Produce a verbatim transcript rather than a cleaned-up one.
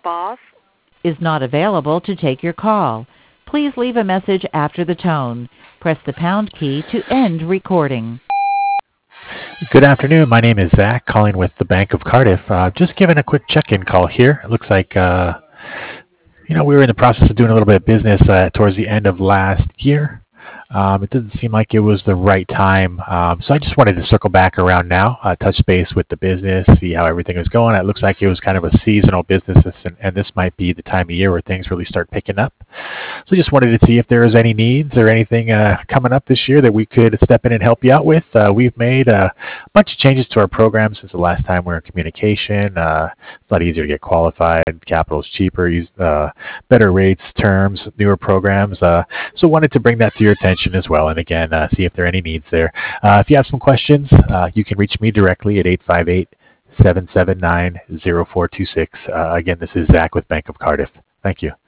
boss is not available to take your call. Please leave a message after the tone. Press the pound key to end recording. Good afternoon. My name is Zach, calling with the Bank of Cardiff. Uh, just giving a quick check-in call here. It looks like, uh, you know, we were in the process of doing a little bit of business uh, towards the end of last year. Um, it didn't seem like it was the right time, um, so I just wanted to circle back around now, uh, touch base with the business, see how everything is going. It looks like it was kind of a seasonal business, and, and this might be the time of year where things really start picking up. So just wanted to see if there was any needs or anything uh, coming up this year that we could step in and help you out with. Uh, we've made a bunch of changes to our program since the last time we were in communication. Uh, it's a lot easier to get qualified. Capital is cheaper, use, uh, better rates, terms, newer programs. Uh, so wanted to bring that to your attention as well, and again, uh, see if there are any needs there. Uh, if you have some questions, uh, you can reach me directly at eight five eight, seven seven nine, zero four two six. Uh, again, this is Zach with Bank of Cardiff. Thank you.